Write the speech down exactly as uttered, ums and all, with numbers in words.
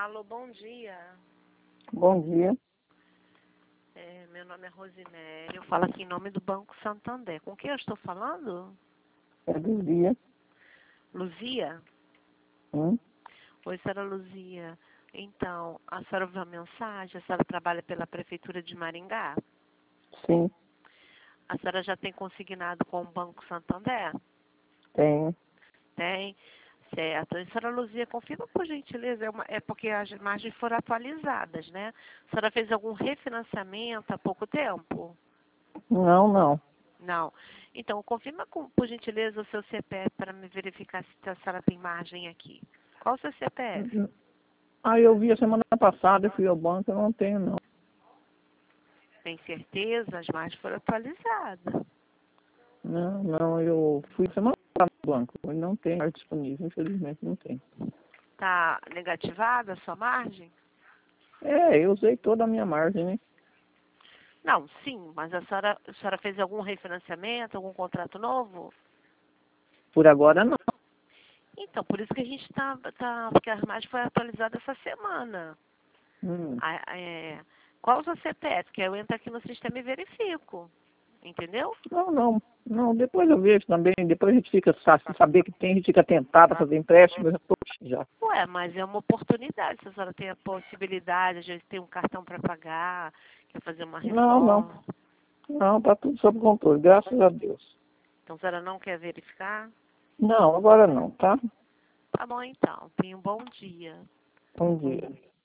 Alô, bom dia. Bom dia. É, meu nome é Rosinério. Eu falo aqui em nome do Banco Santander. Com quem eu estou falando? É do dia. Luzia? Hum? Oi, senhora Luzia. Então, a senhora ouviu a mensagem? A senhora trabalha pela Prefeitura de Maringá? Sim, A senhora já tem consignado com o Banco Santander? tenho. Tem. Certo. A senhora Luzia, confirma por gentileza, é, uma, é porque as margens foram atualizadas, né? A senhora fez algum refinanciamento há pouco tempo? Não, não. Não. Então, confirma com, por gentileza o seu C P F para me verificar se a senhora tem margem aqui. Qual o seu C P F? Ah, eu vi a semana passada, eu fui ao banco, eu não tenho, não. Tem certeza? As margens foram atualizadas. Não, não, eu fui semana passada no banco, eu não tenho mais disponível, infelizmente não tem. Está negativada a sua margem? É, eu usei toda a minha margem, né? Não, sim, mas a senhora, a senhora fez algum refinanciamento, algum contrato novo? Por agora não. Então, por isso que a gente está, tá, porque a margem foi atualizada essa semana. Hum. A- é, qual o seu C P F? Que eu entro aqui no sistema e verifico. Entendeu? Não, não. Não, depois eu vejo também, depois a gente fica, sa- se saber que tem, a gente fica tentado a fazer empréstimo, eu já tô já. Ué, mas é uma oportunidade. Se a senhora tem a possibilidade, às vezes tem um cartão para pagar, quer fazer uma Não, não. reforma. Não, tá tudo sob controle, graças a Deus. Então a senhora não quer verificar? Não, agora não, tá? Tá bom então. Tenha um bom dia. Bom dia.